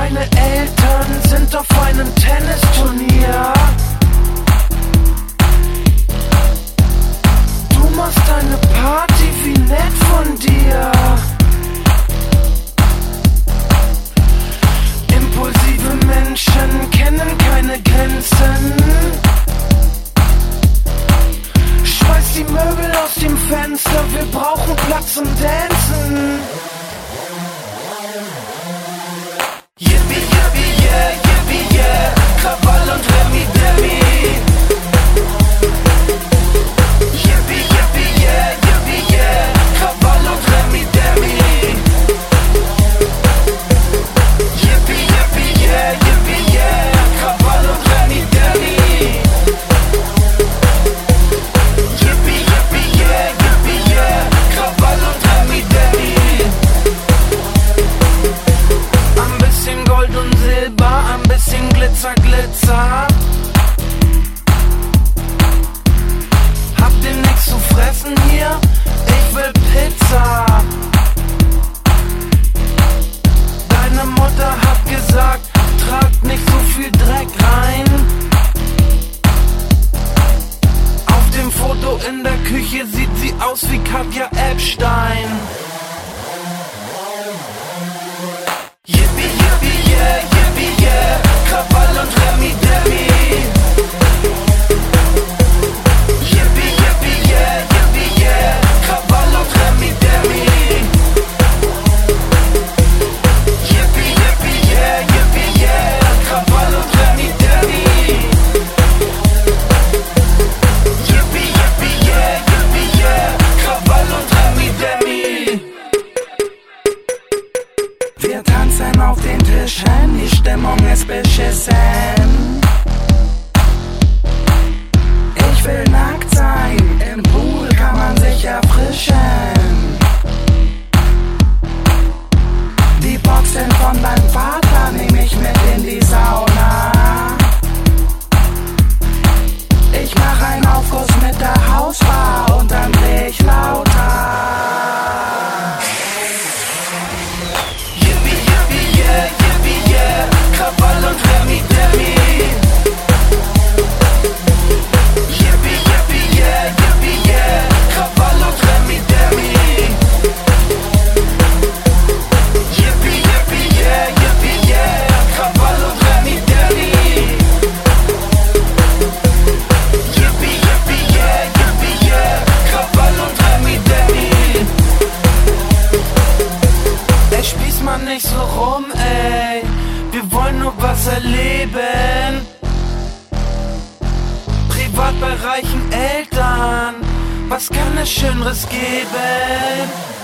Deine Eltern sind auf einem Tennisturnier. Du machst eine Party, wie nett von dir. Impulsive Menschen kennen keine Grenzen. Schmeiß die Möbel aus dem Fenster, wir brauchen Platz zum Dancen. Yippie, yippie, yeah, yippie, yeah, Krawall und Remi Demi. Yippie, yippie, yeah, yippie, yeah, Krawall und Remi Demi. Yippie, yippie, yeah, yippie, yeah, Krawall und Remi Demi. Yippie, yippie, yeah, yippie, yeah, Krawall und Remi Demi. Ein bisschen Gold und Silber, ein bisschen Glitzer, Glitzer. Habt ihr nix zu fressen hier? Ich will Pizza. Deine Mutter hat gesagt, tragt nicht so viel Dreck rein. Auf dem Foto in der Küche sieht sie aus wie Katja Epstein. Yippie, yippie, yeah, yippie, yeah, Krawall und Remi Demi. Yippie, yippie, yeah, yippie, yeah, Krawall und Remi Demi. Yippie, yippie, yeah, yippie, yeah, Krawall und Remi Demi. Yippie, yippie, yeah, yippie, yeah, Krawall und Remi Demi. Wir tanzen auf den Tischen, die Stimmung ist beschissen. Ich will nackt sein, im Pool kann man sich erfrischen. Die Boxen von meinem Vater nehm ich mit in die Sauna. Ich mach einen Aufguss mit der Hausbar und dann dreh ich lauter. Yippie, yippie, yeah, yippie, yeah, Krawall und Remi Demi. Yippie, yippie, yeah, yippie, yeah, Krawall und Remi Demi. Yippie, yippie, yeah, yippie, yeah, Krawall und Remi Demi. Yippie, yippie, yeah, yippie, yeah, Krawall und Remi Demi. Ey, spieß mal nicht so rum, ey. Wir wollen nur was erleben. Privat bei reichen Eltern. Was kann es Schöneres geben?